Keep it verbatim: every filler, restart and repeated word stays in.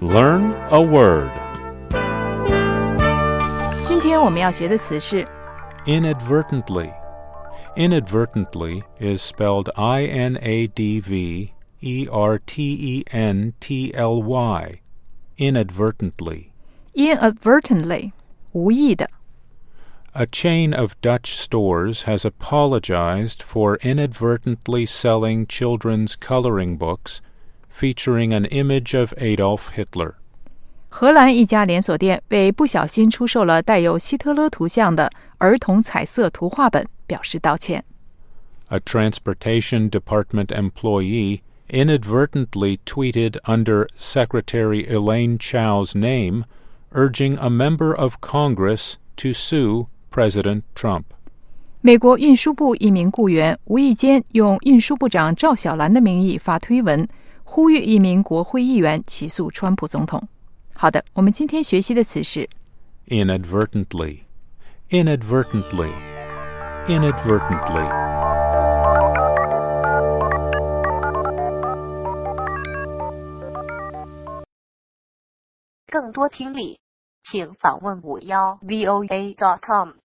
Learn a word. 今天我们要学的词是 Inadvertently. Inadvertently is spelled I N A D V E R T E N T L Y. Inadvertently. inadvertently 无意的 A chain of Dutch stores has apologized for inadvertently selling children's coloring books featuring an image of Adolf Hitler. 荷兰一家连锁店为不小心出售了带有希特勒图像的儿童彩色图画本表示道歉。 A transportation department employee inadvertently tweeted under Secretary Elaine Chao's name, urging a member of Congress to sue President Trump. 美国运输部一名雇员无意间用运输部长赵小兰的名义发推文，呼吁一名国会议员起诉川普总统。好的，我们今天学习的词是 Inadvertently. Inadvertently. Inadvertently. 更多听力，请访问五幺 V O A dot com。